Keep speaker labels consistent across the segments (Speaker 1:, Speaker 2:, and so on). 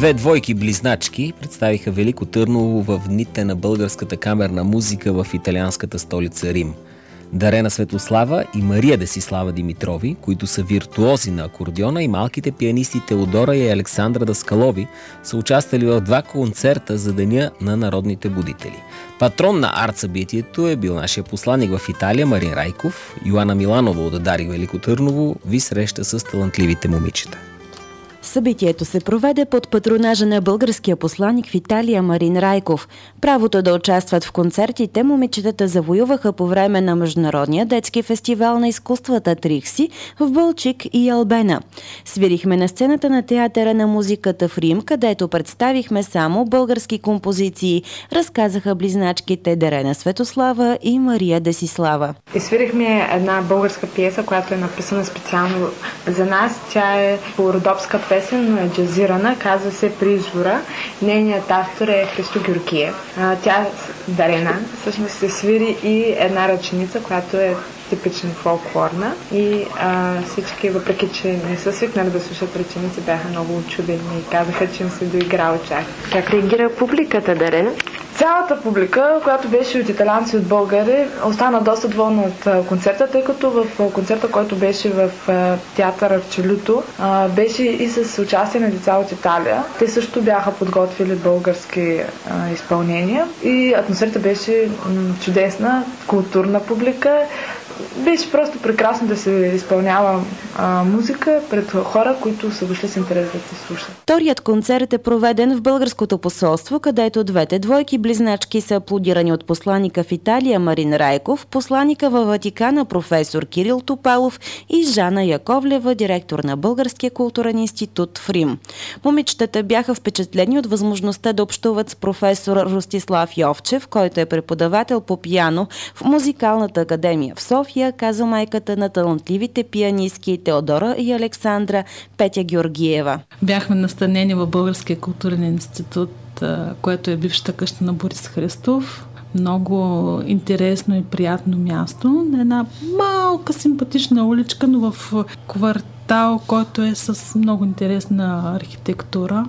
Speaker 1: Две двойки-близначки представиха Велико Търново в дните на българската камерна музика в италианската столица Рим. Дарена Светослава и Мария Десислава Димитрови, които са виртуози на акордеона, и малките пианисти Теодора и Александра Даскалови са участвали в 2 концерта за Деня на народните будители. Патрон на арт-събитието е бил нашия посланик в Италия Марин Райков. Йоана Миланова от Дарик Велико Търново ви среща с талантливите момичета.
Speaker 2: Събитието се проведе под патронажа на българския посланик в Италия Марин Райков. Правото да участват в концертите момичетата завоюваха по време на Международния детски фестивал на изкуствата Трикси в Бълчик и Албена. Свирихме на сцената на театъра на музиката в Рим, където представихме само български композиции, разказаха близначките Дарена Светослава и Мария Десислава.
Speaker 3: Свирихме една българска пиеса, която е написана специално за нас. Тя е по родопска песен, но е джазирана, казва се "При извора". Нейният автор е Христо Георгиев. Тя, Дарена, всъщност се свири и една ръченица, която е типично фолклорна, и всички, въпреки че не са свикнали да слушат ръченици, бяха много учудени и казаха, че им се доигра чак.
Speaker 4: Как реагира публиката, Дарена?
Speaker 3: Цялата публика, която беше от италианци и от българи, остана доста доволна от концерта, тъй като в концерта, който беше в театъра в Челюто, беше и с участие на деца от Италия. Те също бяха подготвили български изпълнения и атмосферата беше чудесна, културна публика. Беше просто прекрасно да се изпълнява музика пред хора, които са дошли с интерес да се слушат.
Speaker 2: Вторият концерт е проведен в българското посолство, където двете двойки-близначки са аплодирани от посланика в Италия Марин Райков, посланика във Ватикана професор Кирил Топалов и Жана Яковлева, директор на Българския културен институт в Рим. Момичетата бяха впечатлени от възможността да общуват с професор Ростислав Йовчев, който е преподавател по пиано в Музикалната академия в София, каза майката на талантливите пианистки Теодора и Александра Петя Георгиева.
Speaker 5: Бяхме настанени в Българския културен институт, което е бившата къща на Борис Христов. Много интересно и приятно място. На една малка симпатична уличка, но в квартал, който е с много интересна архитектура.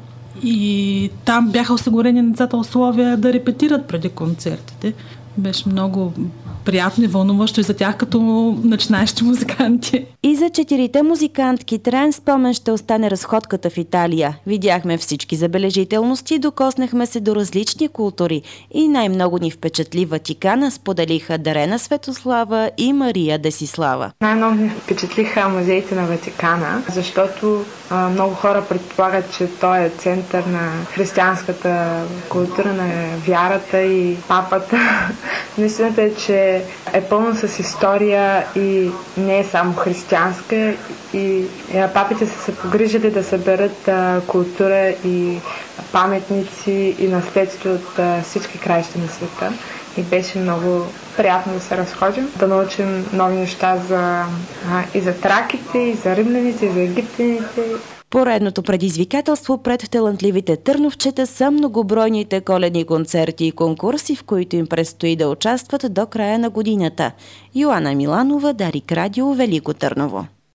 Speaker 5: И там бяха осигурени на децата условия да репетират преди концертите. Беше много приятно и вълнуващо и за тях като начинаещи музиканти.
Speaker 2: И за 4-те музикантки траен спомен ще остане разходката в Италия. Видяхме всички забележителности, докоснахме се до различни култури и най-много ни впечатли Ватикана, споделиха Дарена Светослава и Мария Десислава.
Speaker 3: Най-много ни впечатлиха музеите на Ватикана, защото много хора предполагат, че той е център на християнската култура, на вярата и папата. Истината е, че е пълно с история и не е само християнска, и папите са се погрижили да съберат култура и паметници и наследство от всички краища на света. И беше много приятно да се разходим, да научим нови неща и за траките, и за римляните, и за египтяните.
Speaker 2: Поредното предизвикателство пред талантливите търновчета са многобройните коледни концерти и конкурси, в които им предстои да участват до края на годината. Йоана Миланова, Дарик Радио, Велико Търново.